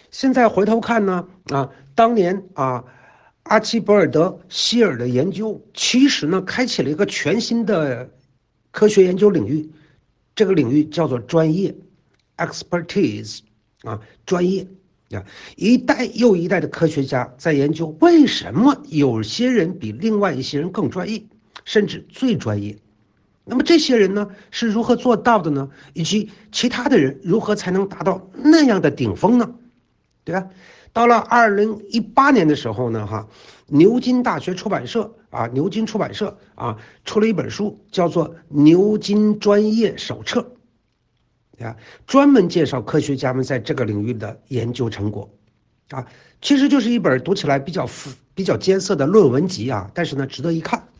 现在回头看呢，当年阿奇博尔德希尔的研究，其实呢开启了一个全新的科学研究领域，这个领域叫做专业 （expertise） 专业一代又一代的科学家在研究为什么有些人比另外一些人更专业，甚至最专业。那么这些人呢是如何做到的呢？以及其他的人如何才能达到那样的顶峰呢？对吧？到了2018年的时候呢，牛津大学出版社牛津出版社出了一本书，叫做《牛津专业手册》，专门介绍科学家们在这个领域的研究成果，其实就是一本读起来比较艰涩的论文集但是呢，值得一看。